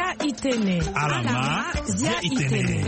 zia itene. Alama zia itene.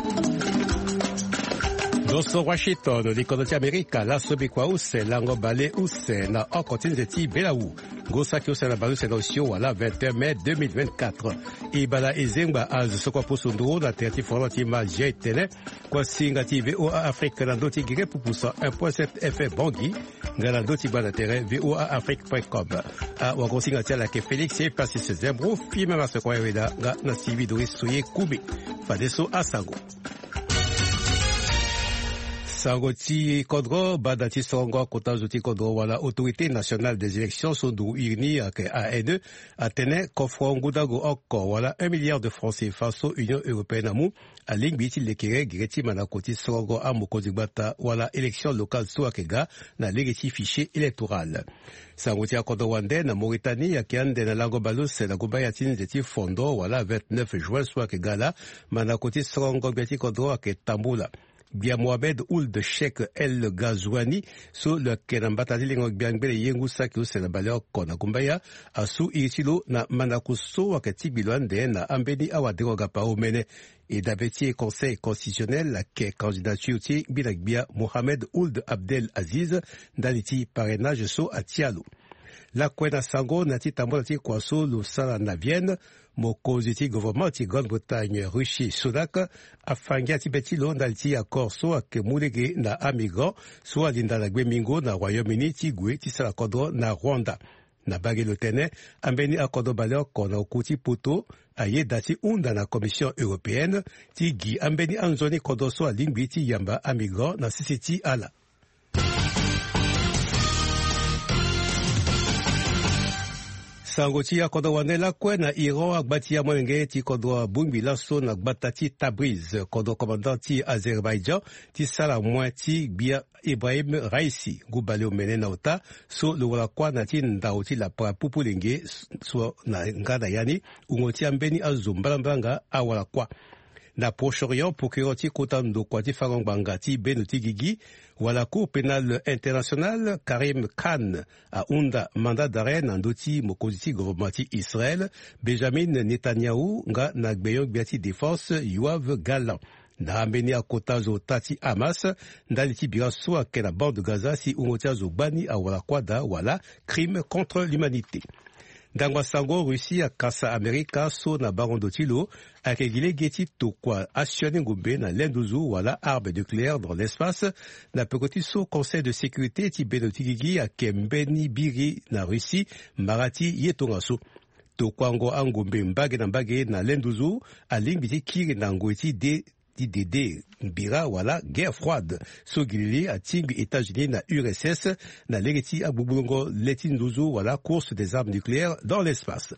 Doso Washington, likonoti Amerika, la sobikwa use, lango bale use, na okotine zeti belaou. Gosaki use na balu senosio wala 21 mai 2024. Ibala ezengba az sokwa posundro na terti foroti ma jetene, kwa singa ti VOA Afrique na doti gire pupusa 1.7 FM Bangui, ngana doti bana tere VOA Afrique.com. A wagosinga tia la ke Félix et Passi Sezembro, fima masekwa yeweda, nga na sivi doris soye kube. Fadeso Asango. Sangoti Kodro, Badati Songo, Kotazuti Kodro, wala Autorité nationale des élections, Sondou Irni, ANE, Atene, Kofron Goudago Oko, wala 1 milliard de francs CFA, Union Européenne Amou, à Lingbiti Lekere, Greti Manakoti Songo, Amokozibata, wala élection locale Souakega, na Legeti fichier électoral. Sangoti Kodrowande, na Mauritanie, Akiande, na Langobalos, na Goubayatin, Zeti Fondo, wala 29 juin Souakega, la, Manakoti Songo, Beti Kodro, Ake Tamboula. Bia Mohamed Ould Sheikh El Gazouani so le kenambata lingo biangbele yengu saki usena baleo kona kumbaya asu ichilo na manakuso wakati bilwande na ambeni awadego gapa omene et d'abeti conseil constitutionnel la ke candidature ti bilagbia Mohamed Ould Abdel Aziz daliti parrainage so atialo la kwena sango nati tambola ti kwaso lo sala na Vienne mokozi ti gouvernement ti Grande-Bretagne, Russie, Sudak, afangia ti beti lo ndaliti accord so ake mulege na amigrant, so alinda la gwemingo na Royaume-Uni ti gwe ti sala kodro na Rwanda. Na bage lo tene, ambeni akodo baleo kona okuti poto, aye dati unda na Commission européenne, ti gi ambeni anzoni kodo so alingbi ti yamba amigrant na sisiti ala. Sangoti ya kodo wane la kwe na Iran agbati ya mwenge ti kodo bungbi laso na gbata ti Tabriz, kodo commandant ti Azerbaïdjan, ti sala mwen ti bia Ibrahim Raisi, gubale omene na ota, so lo wala kwa na ti ndao ti la pra pupulenge, so na ngada yani, ungoti ambeni azumbalambanga awala kwa. Na Proche-Orient, procureur ti Kotando kwa ti Farangbanga ti Beno ti Gigi, wala Cour pénale internationale Karim Khan a unda mandat d'arrêt na ndoti mokozi ti gouvernement ti Israël, Benjamin Netanyahu nga na gbeyon biati défense Yoav Gallant. Na ambeni a kota zo tati Hamas, ndali ti bira so ake na bande de Gaza si ungotia zo bani a wala kwada wala crime contre l'humanité. Dangwa sango Russie akasa Amerika so na barondo tilo akegile geti tokwa assione ngumbe na lenduzu wala arme nucléaire dans l'espace na pekoti so conseil de sécurité ti benotigigi akembeni biri na Russie marati yetonga so tokwango angumbe mbage na mbage na lenduzu alingbiti kiri na ngweti de Dede Mbira wala guerre froide so gilili atingi États-Unis na URSS na legeti abubulongo letinduzu wala course des armes nucléaires dans l'espace.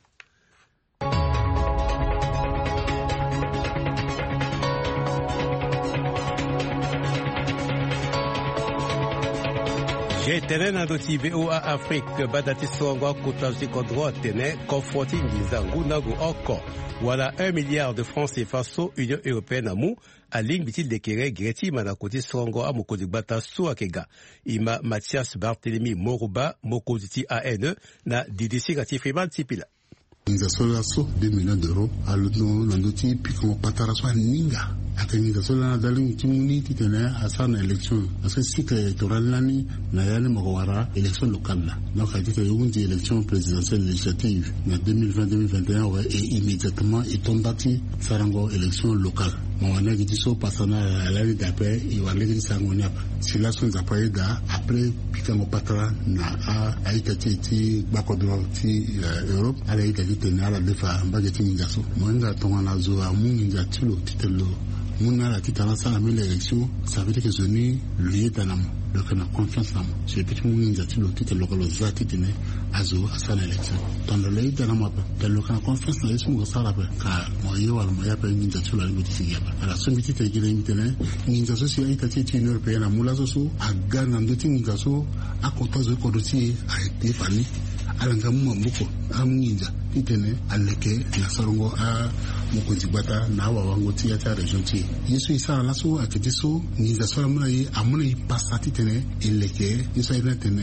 Jetene na doti VOA Afrique badati songo kutazi kodro tene confronti ngizangu nagu oko wala 1 milliard de francs CFA so Union Européenne amu aling bitil dekere greti manakoti songo amokozi bata so akega ima Mathias Barthélemy Moruba mokozi ti ANE na DDC gati Freeman Tipila. Nzasola so 2 millions d'euros aluno landoti piko patara so ninga akanyiza sola daling timuni titene asana election parce que cycle électoral nani na yale mawara élection locale là donc a dit que une élection présidentielle législative na 2020-2021 ouais, et immédiatement il tombati sarango élection locale mwana giti so pasana alali d'après il va aller sangonia si la son d'après da après piko patara na a itati bakodro ti Europe ala itati tena ala defa mbageti ngaso mwanga tongana zo amungi ngatilo titelo muna la titana sana mele élection ça veut dire que zoni lié danam donc on a confiance en moi c'est petit mungi ngatilo titelo ko zati tene azo asana élection tondo le danam apa telo kana confiance na yesu ngo sala pa ka moyo wala moya pa ngi ngatilo ali biti sigaba ala so biti te gile ngitene ngi ngaso si aita ti Union Européenne mula so agana ndoti ngaso akotazo ko doti a été fani alanga mumbuko amnginja itene aleke na sarongo a mokozi bata na wango ti ya region ti yesu isara la so aketiso nginja so amuna yi amuna yi pasati tene eleke yesu ina tene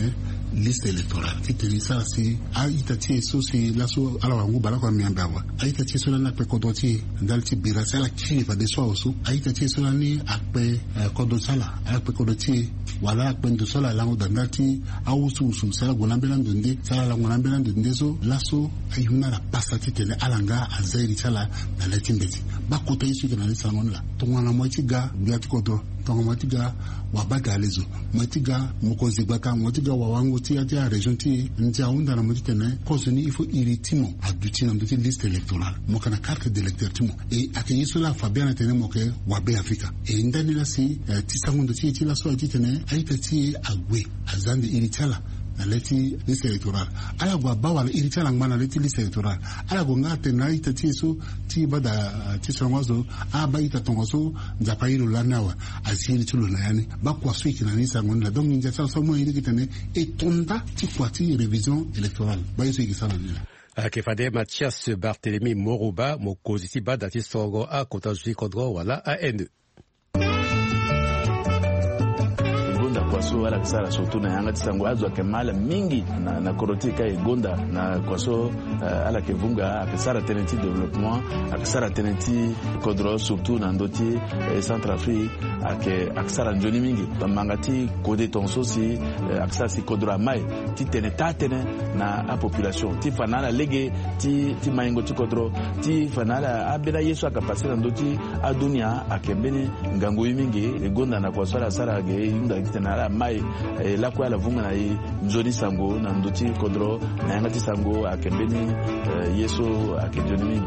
liste électorale ti tene sara si a ita ti so si la so ala wangu bala kwa miamba wa a ita ti so na pe kodo ti ndal ti bira sala ki fa de so so a ita ti so ni akpe kodo sala akpe kodo ti wala akpe ndo sala lango dandati a usu sala gonambela ndonde sala la gonambela ndonde so la so ayuna la pasta ti tene alanga azairi sala na letimbeti ba kota isu kana ni sangon la tongwana mwati ga biati kodo tongo matiga wabaga lezo matiga mukozi baka matiga wawangu ti ati a region ti nti aunda na mati tene konsoni il faut iritimo aduti na mati liste électorale mokana carte d'électeur timo e akenyi sola fabiana tene moke wabe afrika e ndani la si ti sangondo ti la so ti tene aita ti agwe azande iritala na leti liste électorale ala gwa bawala iritala ngana leti liste électorale ala go ngate na ita ti so ti bada ti songozo aba ita tongozo nzapairo lanawa asiri tulo na yani ba kwa swiki na nisa ngona donc ninja sa so mo indi kitane e tonda ti kwa ti révision électorale ba yeso ikisala nila Kefade Mathias Barthélemy Morouba mokoziti bada ti songo a kotaji kodro wala AN kwaso ala kisara surtout na yanga tisango azwa kemala mingi na korotika egonda na kwaso ala kevunga akisara tenenti développement akisara tenenti kodro surtout na ndoti Centrafrique akisara njoni mingi mangati kode tonso si akisara si kodro mai ti tenetane na a population ti fanala lege ti maingo ti kodro ti fanala abela yesu akapasira ndoti adunia akembeni ngango mingi egonda na kwaso ala sara ge inda kitana mai la kwa la vunga na nzoni sango na ndoti kodro na yangati sango akembeni yeso akejoni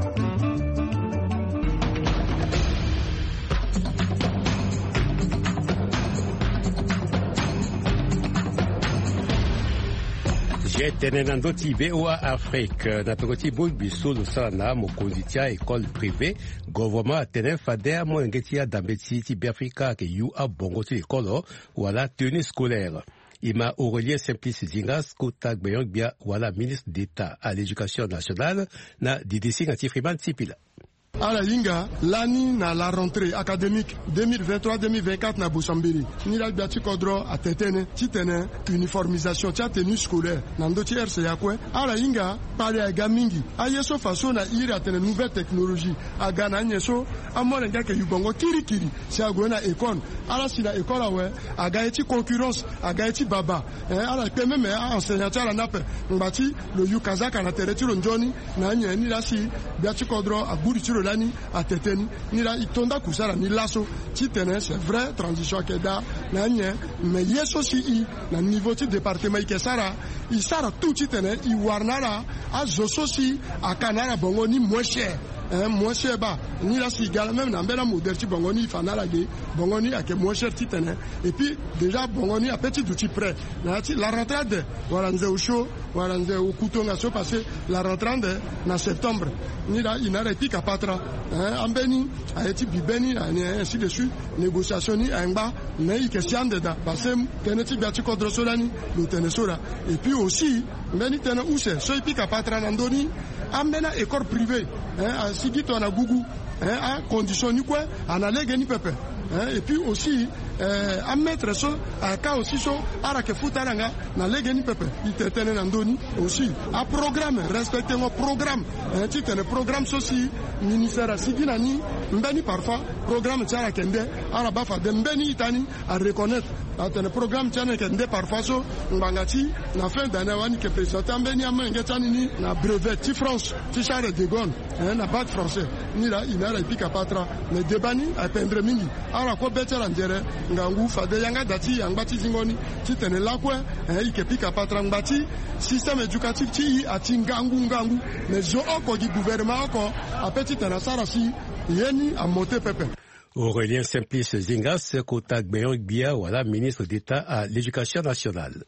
Tene na ndoti VOA Afrique na pekoti biso losana mokonzi tia école privée gouvernement tene fader mo ngeti dambeti ti Biafrika ke yu a bongo ti école wala tenue scolaire. Ima Aurélien Simplice Zingas kota gbeyon bia wala ministre d'État à l'éducation nationale na DDC ngati Freeman Tipila. Ala yinga lani na la rentrée académique 2023-2024 na Bosambiri ni la biati kodro atetene titene uniformisation tia tenue scolaire na ndoti RCA kwe ala yinga pale aga mingi ayeso façon na iri atene nouvelle technologie aga na nyeso amore ngake yubongo kirikiri si agona école ala si la école awe aga eti concurrence aga eti baba ala pe même enseignant ala nape ngati le yukazaka na teretiro njoni na nyeni la si biati kodro aguri tiro lani ateteni ni la itonda kusara ni laso titene c'est vrai transition keda na nye mais yeso si na niveau ti département ikesara isara tout titene i warnara a zoso si akanara bongo ni moins cher moins cher ba ni la si gala même na mbela modèle ti bongo ni fanala ge bongo ni ake moins cher titene et puis déjà bongo ni a petit outil prêt na ti la rentrée wala nze usho wala nze ukuto na so passé la rentrée na septembre ni la inara pika patra ambeni a eti bibeni ainsi de suite négociation ni angba na ikesiande da parce que ti biati kodro solani le tenesora et puis aussi mbeni tena use so pika patra na ndoni ambena école privée a sigito na gugu a condition ni quoi analege ni pepe et puis aussi à mettre ça à cas aussi so ara ke futaranga na lege ni pepe itetene na ndoni aussi à programme respecter mon programme titre le programme soci ministère sigina ni mbeni parfois programme tiara kende ara bafa de mbeni itani à reconnaître atene programme tiana kende parfois so ngangati na fin d'année wani ke président mbeni amenge tani ni na brevet ti France ti Charles de Gaulle na bac français ni la inara pika patra le debani a pendre mingi ara ko betela ndere ngangu fade yanga dati yangati zingoni titene lakwe ikepika patra ngati système éducatif ti ati ngangu mais zo oko di gouvernement oko apeti tena sarasi yeni a monter pepe. Aurélien Simplice Zingas kota gbeyon bia wala ministre d'État à l'éducation nationale.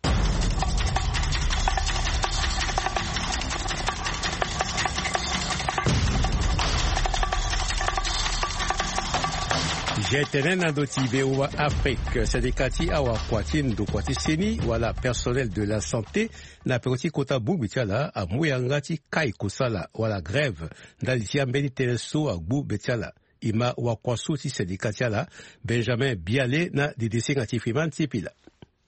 Jetenen na doti VOA Afrique, syndicati awa kwatin do kwati seni wala personnel de la santé na pekoti kota bubitiala a muyangati kai kusala wala grève ndaliti ambeni teleso a gbu betiala ima wa kwaso ti syndicati ala Benjamin Biale na DDC ngati Freeman Tipila.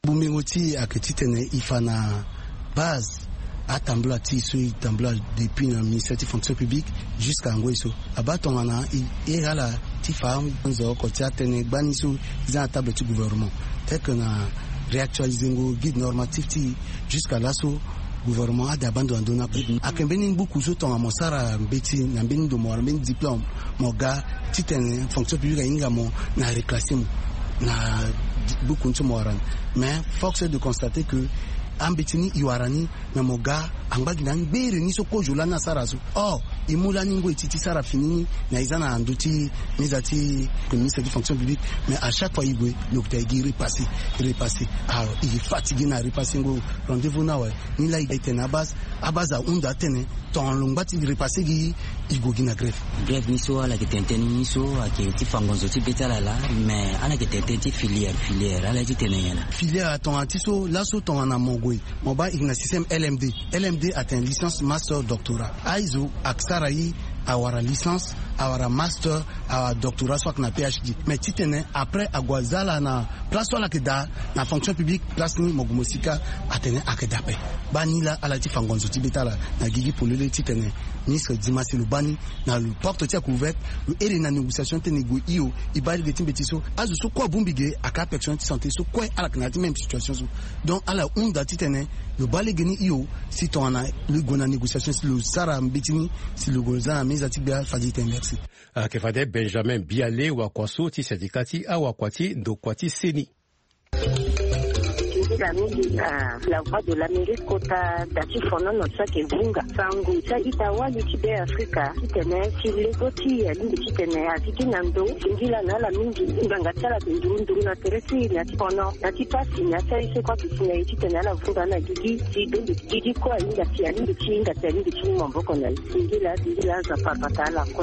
bumbengoti aketitene ifana base atambla tiso itambla depuis le ministère de fonction publique jusqu'à Ngweso abatongana egala tifam nzo ko tiatene baniso za table du gouvernement tel que na réactualiser ngo guide normatif ti jusqu'à l'asso gouvernement a d'abandonner akembeni beaucoup zo tonga mosara mbeti na mbeni do mo mbeni diplôme mo ga titene fonction publique inga mo na reclasser na beaucoup de moran mais force est de constater que ambetini iwarani na moga ambagi na mbere ni soko jola na sarazo imula ningo ititi sara finini na izana andoti nizati ministre de fonction publique mais à chaque fois igwe docteur Igiri repasser il est fatigué na repasser ngo rendez-vous na wa ni la ite na abaza unda tene ton longbati repasser gi igogi na grève ni so ala ketenteni ni so aketi fangonzo ti betala la mais ala ketenteni filière ala ti tenena filière ton antiso la so ton na mogwe moba igna système LMD atteint licence master doctorat aizo aksarayi awara licence awara master awara doctorat soit na PhD mais titene après agwazala na place wala keda na fonction publique place ni mogumosika atene akedape banila alati fangonzo tibetala na gigi polele titene ministre Dimasi Lubani na le porte tia couvert le ere na négociation te nego io ibali de timbetiso azu so ko bumbige aka personne santé so ko ala kanati même situation so donc ala unda titene le bali geni io si ton na le gona négociation si le sara mbetini si le goza mezati bia fadite merci akefade Benjamin Biale wa kwaso ti syndicati awakwati ndokwati seni la voix de l'Amérique kota dati fono no sake vunga sangu sa itawali tibe Afrika tene silegoti alindi tene atiki nando singila na la mingi nganga tsala ndundu na teresi na tipono na tipasi na sai kwa kisinya tene la vunga na gigi sido gigi kwa inga tialindi chinga tialindi chini mboko na singila za papatala kwa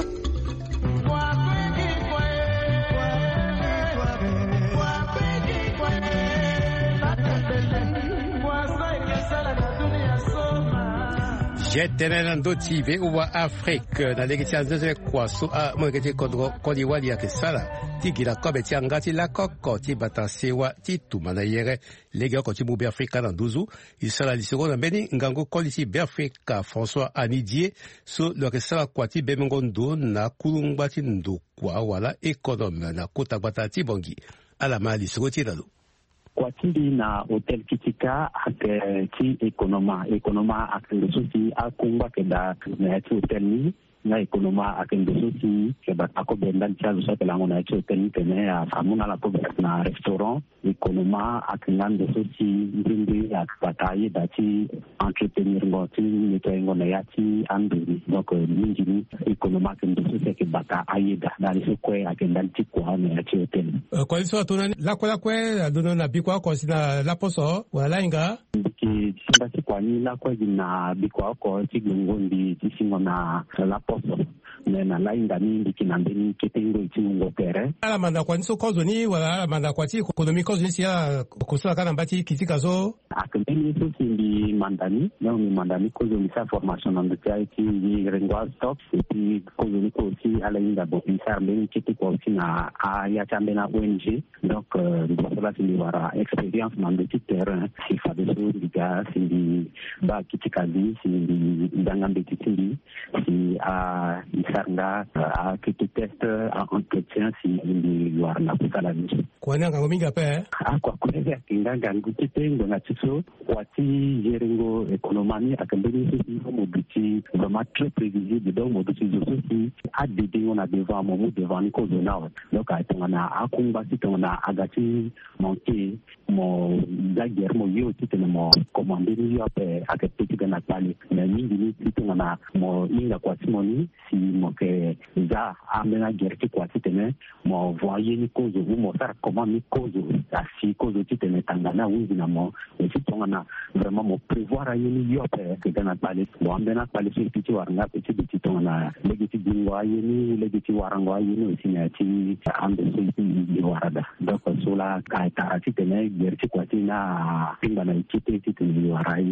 Jetenen ndoti ve uwa Afrique na legiti anzeze kwaso mwegeti kodi wali ya kesala tigira kobe tiangati la koko ti batasewa ti tumana yere lege ko ti mubi Afrika na nduzu isala lisiko na beni ngango kolisi be Afrika François Anidie so lo kesala kwati bemengo ndo na kulungba ti ndo kwa wala ekonome na kota bata ti bongi ala mali siko ti dalo kwa tindi na hotel kitika ak ti ekonoma ak ndosusi akungwa keda na ti hotel ni na ekonoma ak ndosusi keda ako bendan cha zo ke lango na ti hotel ni tene amuna la pobret na restaurant ekonoma ak ndosusi ndindi ak bataye dati entretenir ngoti ni to ngona ya ti anduri donc mingi ekonoma ak ndosusi ke bata ayeda na so ko ak ndan ti kwa na ti hotel kwa hizo tuna la kwe dono na bikwa kwa sina la poso wala inga ki samba kwa ni la kwa na bikwa kwa ti ngondi ti singo na la poso na la inga ni ndikina mbeni ketengo ti ngo pere ala manda kwa niso kozo ni wala ala manda kwa ti ekonomi kozo ni sia kusala kana mbati kitika zo akembeni so sindi mandani na ni mandani kozo ni sa formation na ndati ni rengwa stop ti kozo ni ko ti ala inga bo insar mbeni kitiko ti na ya chambena ONG donc cela c'est wara expérience dans le terrain si fa de so diga si ba kitikali si dangambe titindi si isarnga kiti test entretien si ni wara na kusala ni kwa nanga ngominga pe kwa kuleza kinganga ngutitengo na tiso wati jerengo ekonomani akambeni so mobiti vraiment très prévisible donc mobiti zo si adidi on a devant mo devant ni ko zonao donc atongana akumba sitongana agati monter mo daguerre mo yo titene mo commander ni yo pe akapeti kana pale na mingi ni titongana mo inga kwa simoni si mo ke za amena gerti kwa titene mo voyer ni kozo mo sara comment ni kozo asi kozo titene tangana wingi na mo titongana vraiment mo prévoir ayeni yo pe kana pale mo amena pale si titi waranga pe titongana legiti dingwa ayeni legiti waranga ayeni osina ti ande si warada donc sola ka tarati tene gerti kwa tina pinga na ikite titini warai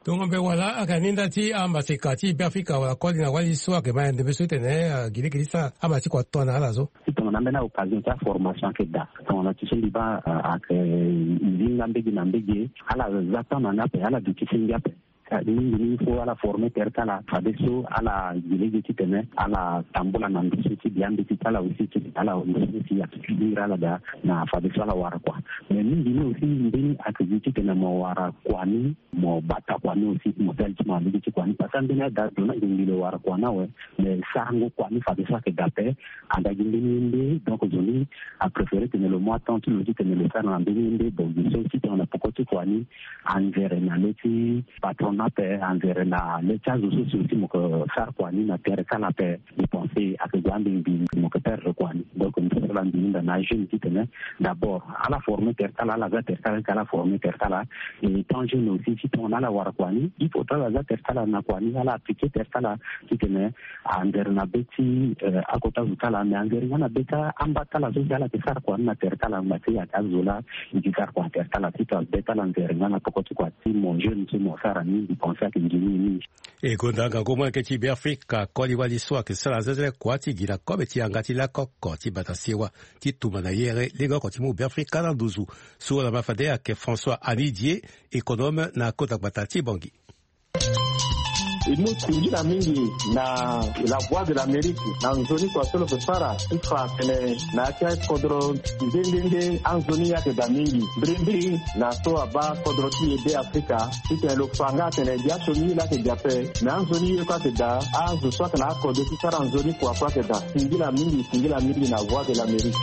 donc be wala akaninda ti ambasika ti Afrika wala kodi na wali so ke ba ndebe so tene gili sa amati ko tona ala zo on a maintenant occasion de formation que da on a tissé liba ak zinga mbegi ala zata na pe ala dukisinga pe il faut à la former terkala fadeso ala gilegi tene ala tambula na ndisi biambi tala aussi ala ndisi ya kidira la da na fadeso ala wara kwa mais mingi aussi ndini akijiti tena mo wara kwani mo bata kwani aussi mo teltima ndiki kwani pasandina da dona ngile wara kwa nawe mais sango kwani fadeso ke dape anda ngini donc joni a préféré que le mois tant le dit que le faire en ndini donc aussi on a pourquoi kwani envers na leti patron nape envers na l'état social aussi mo ko faire kwani na terre kana pe de penser à que grande bi mo ko perdre kwani donc on peut la ndinda na jeune qui tenait d'abord à la forme terre kala la terre kala forme terre kala et tant jeune aussi si on a la war kwani il faut la terre kala na kwani ala appliquer terre kala qui tenait envers na beti à côté de kala mais envers na beta ambata la social que faire kwani na terre kala mbati ya kazola qui faire kwani terre kala qui beta envers na pokoti kwa mon jeune qui mo faire ni penser que ngini e gondanga goma ke ti Afrika ko li wali so ke sala zeze kwa ti gila ko be ti angati la ko ti batasiwa ti tumana yere le go ko ti mu Afrika na duzu so la mafade ke François Anidier économe na kota batati bangi imusingira mingi na la voix de l'Amérique na nzoni kwa solo kusara ifa kene na kia kodro ndenge anzoni yake da mingi brimbiri na so aba kodro ti ebe Afrika ite lo fanga kene dia choni la ke jape na anzoni yo kwa da azu so kana kodro ti sara anzoni kwa ke da singira mingi na voix de l'Amérique.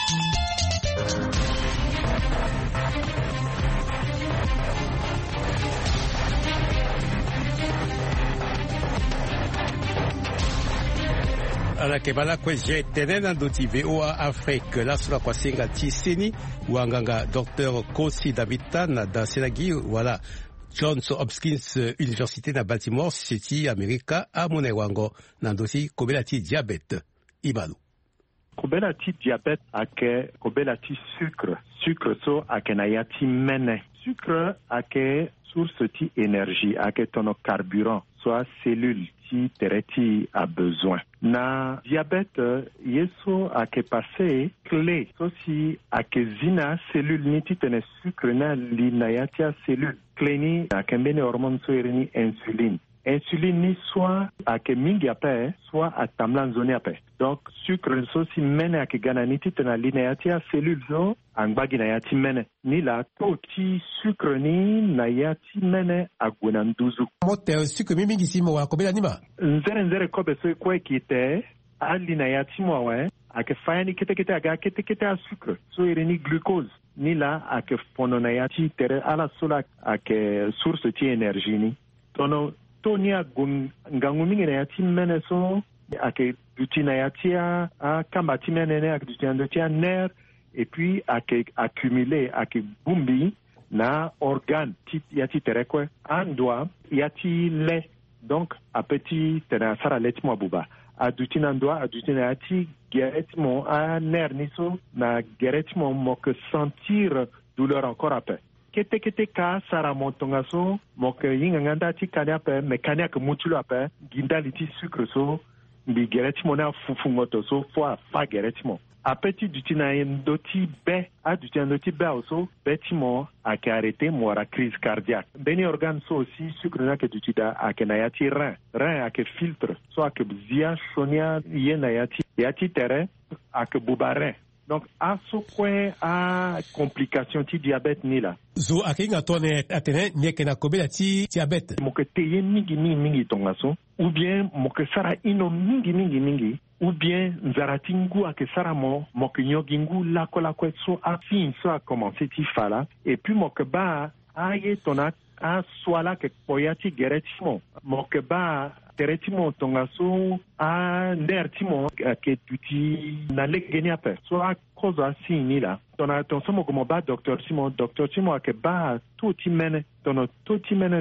ala ke bala kwe je tenena ndoti VOA Afrique la sura kwa singa tisini wanganga Dr. Kosi Davitan da Senagi wala Johns Hopkins Université na Baltimore City America a mone wango na ndoti kobela ti diabete ibalu kobela ti diabete ake kobela ti sucre so ake na yati mene sucre ake source ti énergie ake tono carburant soit cellule ti tereti a besoin. Na diabète yeso ake passé clé so si ake zina cellule ni ti tene sucre na li na yatia cellule clé ni ake mbene hormone so erini insuline ni soit ake mingi ape soit atamla nzoni ape donc sucre so si mene ake gana ni ti tena li na yatia cellule so angbagi na yati mene ni la to ti sucre ni na yati mene agwena nduzu mote sucre mingi simo wa kobela nima nzere kobe so kwe kite ali na yati mo we ake fayani kete aga kete a sucre so ereni glucose ni la ake fono na yati tere ala sola ake source ti énergie ni tono to ni ngangu mingi na yati mene so ake duti na yati a kambati mene ne ake duti andoti a nerf et puis accumuler bumbi na organe yati terekwe andwa yati le donc a petit tena sara letmo buba aduti na ndwa aduti na yati geretmo a nerf niso na geretmo mo que sentir douleur encore après kete ka sara montonga so mo que yinga nganda ti kanya pe mekania ke mutulo ape gindali ti sucre so bi geretmo na fufungoto so fa geretmo a petit duti na ndoti be a duti ndoti be also betimo a ke arrêté mora crise cardiaque beni organe so aussi sucre na ke duti da a ke na yati rein a ke filtre so a ke zia sonia ye na yati tere a ke bubarin donc a so kwe a complication ti diabète ni la zo akinga tone atene nyeke na kobela ti diabète mo ke teye mingi tonga so ou bien mo ke sara ino mingi ou bien nzaratingu ake sara mo ke nyogingu lako so a fin so a commencé ti fala et puis mo ke ba a ye tona a swala ke poyati geretimo mo ke ba teretimo tonga so a nertimo ke tuti na legeni ape so a cause a sini la tona ton somo como ba docteur Simon ake ba to ti mene so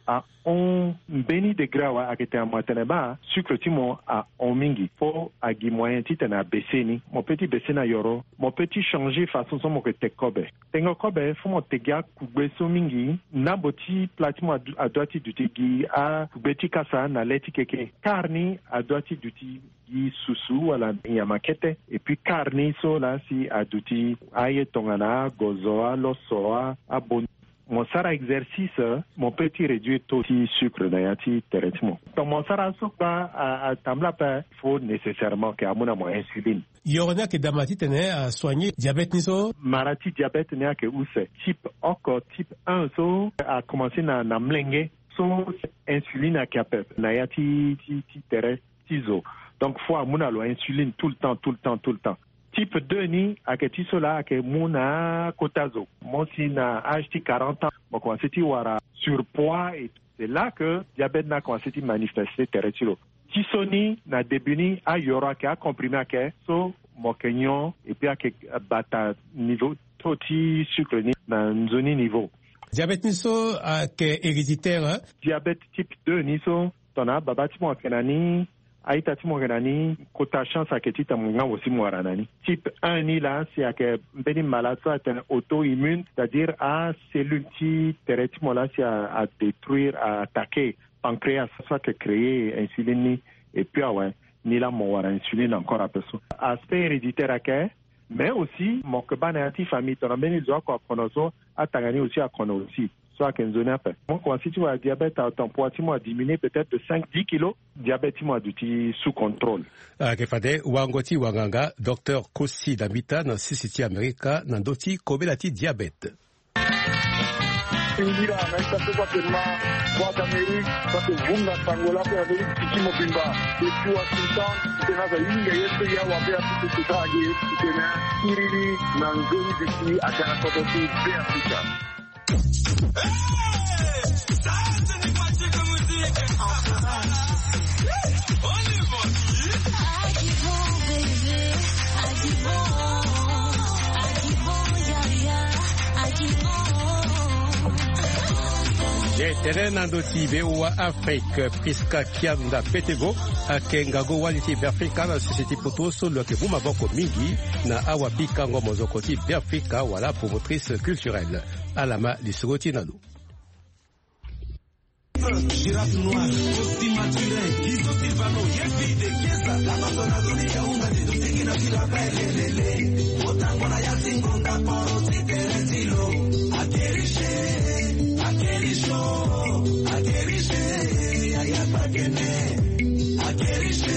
a on beni de grawa akete amatene ba sucre timo a on mingi fo agi moyen titana beseni mon petit besena yoro mon petit changer façon so mo ke tekobe tengo kobe fo mo tegia kubeso mingi na boti platimo a doiti dutigi a kubeti kasa na leti keke karni a doiti duti susu wala yamakete et puis karni so la si a duti aye tongana gozoa losoa abon mon sara exercice mon petit réduit taux de sucre dans yati traitement donc mon sara soba a tambla pas faut nécessairement que amuna mo insuline yorona ke damati tene a soigner diabète niso marati diabète ne ke use type encore type 1 so a commencé na mlenge so insuline a capé na yati tere tizo donc faut amuna lo insuline tout le temps type 2 ni aketi sola ake muna kotazo monsi na âge 40 ans bon commencé ti wara surpoids et c'est là que diabète na commencé ti manifester teretilo tisoni na debuni a yora ke a comprimé ake so mokenyo et puis ake bata niveau toti sucre ni na nzoni niveau diabète niso ake héréditaire diabète type 2 niso tona babati mo kenani aita timo ganani kota chance aketi tamunga aussi moranani type 1 ni là c'est que beni malade soit auto-immune c'est-à-dire à cellule qui traitement là c'est à détruire à attaquer pancréas soit que créer insuline et puis ouais ni là mon insuline encore à personne aspect héréditaire à mais aussi mon que banati famille ton beni zo ko konozo atangani aussi à kono aussi soit qu'un zone après. Moi, quand si tu vois diabète, ton poids a diminué peut-être de 5-10 kilos, diabète du sous contrôle. Kefade, Wangoti Wanganga, docteur Kosi Damita, dans Sisiti America, Nandoti, Kobelati diabète. Ingira, naita kwa tema, kwa Amerika, kwa vunga Angola, kwa Amerika, kimo bimba, kwa Washington, tena za inga yetu ya wabea tukutaje, tena irili na ngoni diki akana kwa tu Afrika. Tere nandoti bewa Afrique Priska Kianda Petego akengago waliti Afrika na société potoso loke buma boko mingi na awapika ngomo zokoti Afrika wala promotrice culturelle alama lisogoti nalo Girafe noir, costi maturé, Iso Silvano, Yefi de Kiesa, la Amazonazonia, una de los que no quiero verle, Otangona ya singonga poro si teretilo, akerishe, ayapakene, akerishe,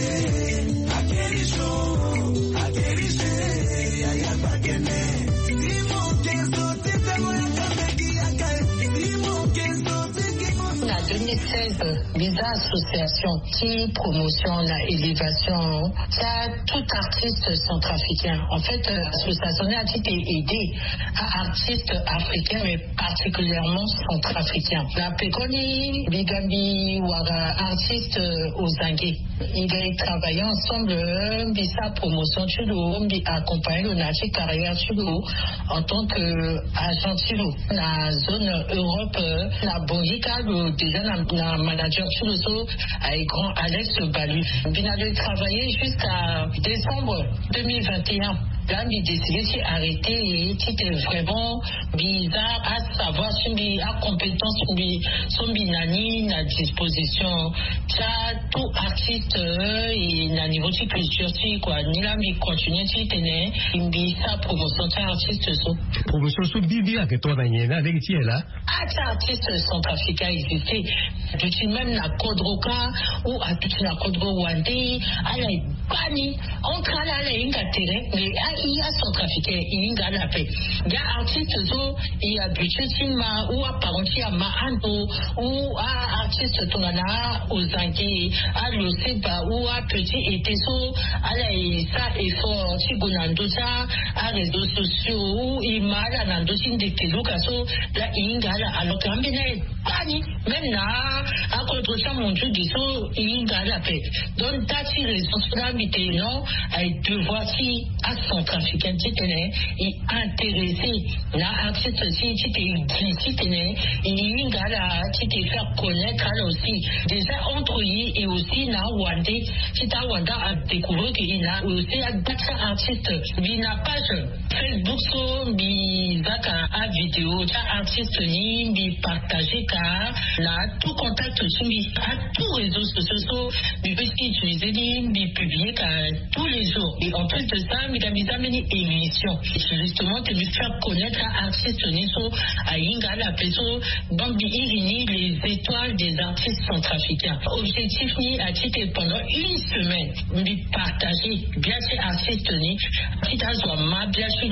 ayapakene, dimo keso titemo ya kamegi yakae, dimo keso En 2016, Visa Association qui promotionne l'élévation, ça tout artiste centrafricain. En fait, l'association a été aidée à artistes africains, mais particulièrement centrafricains. La Pekoni, Bigambi, Wara, artiste aux Zangé. Ils ont travaillé ensemble, Visa Promotion, Tulo, accompagné le Nachi Carrière Tulo en tant qu'agent Tulo. La zone Europe, la Bongica, déjà la manager Tuloso avec grand Alex Balu. Il a travaillé jusqu'à décembre 2021. Là, il a décidé de s'arrêter et c'était vraiment bizarre à savoir si il a compétence, son binani, à disposition. Ça, tout artiste, et à niveau de culture, quoi. Ni là, il continue de tenir, il sa promotion, c'est artiste, ça. Promotion, c'est bien que toi, Daniela, avec qui est là? Ah, c'est artiste centrafricain existé. Depuis même la Kodroka, ou à toute la Kodro Wandi, à la Bani, on travaille à la terrain, mais il y a centrafricain, il y a la paix. Il y a artiste, il y a Buchesima, ou à Parenti, à Mahando, ou à artiste Tonana, aux Anguilles, à Loseba, ou à Petit Eteso, à la Issa, et Fort, Tigonandosa, à à réseaux sociaux imala na ndosi ndekeluka so la ingala alors que ambene pani même na à contre ça mon dieu diso ingala pe donc tati responsabilité non ay devoir si à Centrafricain titene et intéressé na artiste si titene ingala tite faire connaître aussi déjà entre eux et aussi na Wandé tita Wanda a découvert qu'il y a aussi d'autres artistes bina page Facebook so bi zaka a vidéo ta artiste ni bi partager ka na tout contact soumis à tous réseaux sociaux so bi peut utiliser ni bi publier ka tous les jours et en plus de ça mi une émission justement de lui faire connaître à artiste ni so a inga la peso donc bi irini les étoiles des artistes centrafricains objectif ni a titre pendant une semaine bi partager bien ces artistes ni qui a ma bien sûr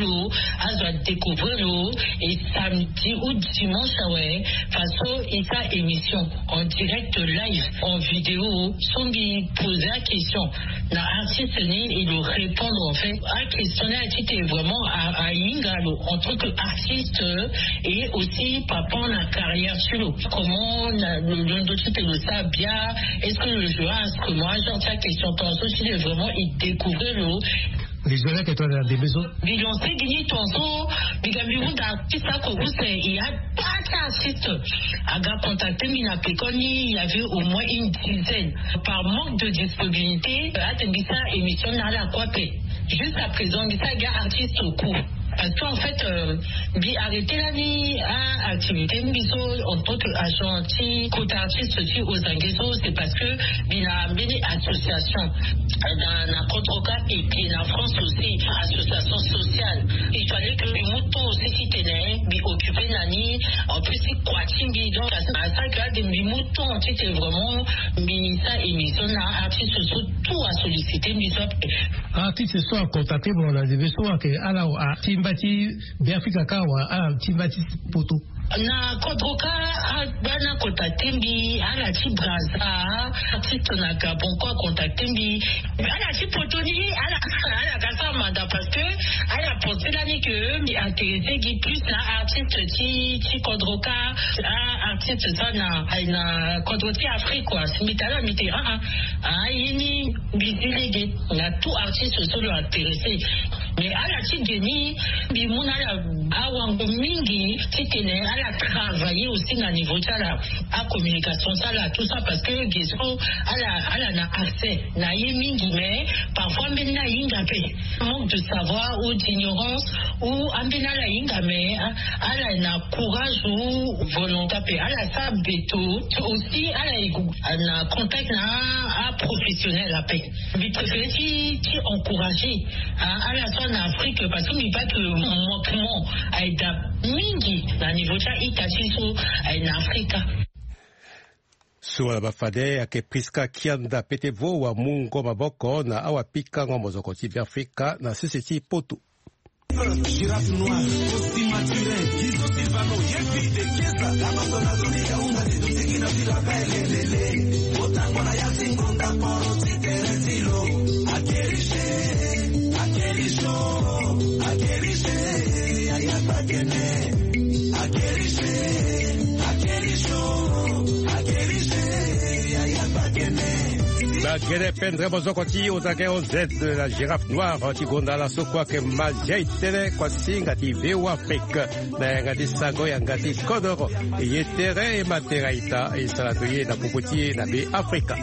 à découvrir l'eau et samedi ou dimanche ouais façon et sa émission en direct live en vidéo sont bi poser la question la artiste ni et le répondre en fait à questionner à titre vraiment à Ingalo en tant qu'artiste et aussi par rapport à la carrière sur l'eau comment le dossier le ça bien est-ce que le joueur instrument genre sa question tantôt s'il est vraiment il découvrir l'eau les gens qui sont dans des maisons ils ont fait gagner tantôt bigambi wunda kisa ko c'est il y a pas d'artiste à gars contacté mina pekoni il y avait au moins une dizaine par manque de disponibilité à tenir ça émission na la quoi juste à présent ça gars artiste au cours parce qu'en fait bi arrêté la vie à activité biso en tant qu'agent côté artiste aussi aux Anguesso c'est parce que bina bini association dans contre-cas et puis en France aussi association sociale il fallait que les moutons aussi si tenaient bi occuper nani en plus c'est quoi timbi donc à ça que des moutons c'était vraiment bi ça émission na artiste surtout à solliciter biso artiste soit contacté bon la devait que alors à Timbati Biafrika kawa à Timbati poto na kodroka bana kontaktembi ala ti braza artiste na Gabon quoi kontaktembi ala ti potoni ala kasa manda parce que ala pensé là ni que mi intéressé qui plus na artiste ti kodroka artiste ça na kodroti Afrique quoi mi tala mi te ini bizilégué na tout artiste solo intéressé mais ala ti geni bi muna la awango mingi ti tene ala travailler aussi à niveau de la communication ça là tout ça parce que Gesso ala na accès na yemingi mais parfois même na inga pe manque de savoir ou d'ignorance ou ambena la inga mais ala na courage ou volonté pe ala ça beto aussi ala na contact na professionnel la paix mais préféré qui encourager ala soit en Afrique parce que il pas que manquement aida mingi na niveau de itatiso en Afrika suala bafade ake priska kianda petevo wa mungo maboko na awapika ngombo zokoti vya Afrika na sisi potu Girafe noire, costi mature, Gizo Silvano, Yepi de Kiesa, la Amazonazone ya unga ziduti na vila pele lele, Otango na yasingonga poro titere zilo, Akerishe, ayapakene, Akerishe, ayapakene. Bagere pendre bozokoti otake Z de la girafe noire tigonda la sokwa ke majai tele kwa singa ti veu Afrique na ngati sango ya ngati kodoro yetere e materaita e salatoye na popoti na be Afrika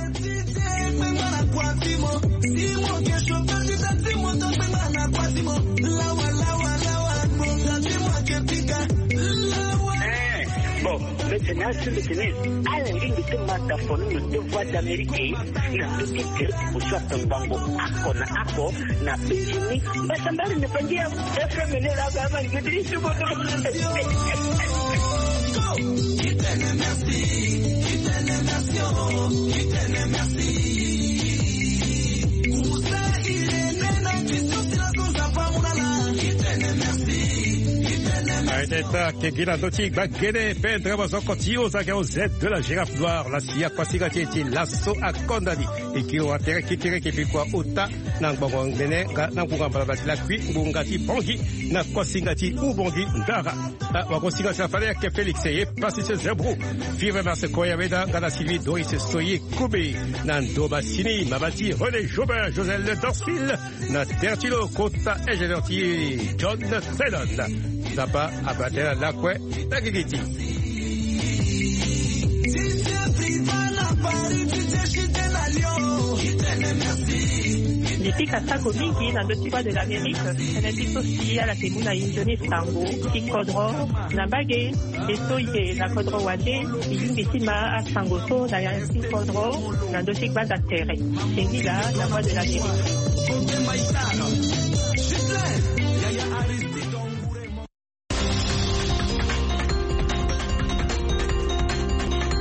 Bon, maintenant, sur le tennis, à la ligne de Mataphone, le devoir d'Amérique, na petit cœur, pour soit un bango, ako, na Béjini, mais ça m'a ne pas dire, FMN là, bah, je dis, je Baideta, Kegila Dotik, Bagene, Pedre, Wazokotio, Zagao Z de la girafe noire, la Sia, Kwasigati, Lasso à Kondani, et qui ont atterri, qui tire, qui piquoit, Ota, Nangbong, Nene, Nangbong, la Kui, Bungati, Bongi, Nakwasingati, Ubongi, Ndara, Wakosigati, Falaire, que Félix, et Passis Zebrou, Vive Marsekoya, Veda, Gana Sylvie, Doris, Soye, Koubé, Nando Bassini, Mabati, René Jobin, Josel Dorsil, Natertilo, Kota, et Gentil, John Fellon, Zapa, Abatela, Lakwe, Nagigiti. Depuis Kasako Mingi, dans le tiroir de l'Amérique, elle est aussi à la Temuna Indone Sango, Kikodro, Nabage, et Soye, la Kodro Wade, et Yungitima à Sangoso, la Yansi Kodro, dans le tiroir d'Atere. C'est là, la voix de l'Amérique.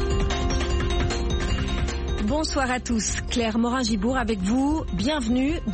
Bonsoir à tous, Claire Morin-Gibourg avec vous, bienvenue